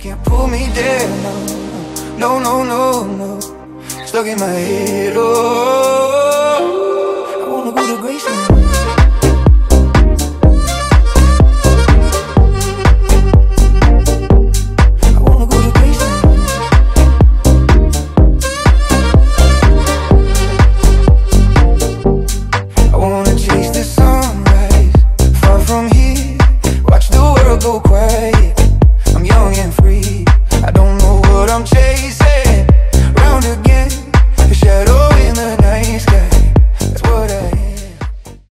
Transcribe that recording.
can't pull me down, no, no, no, no, no. Stuck in my head, oh.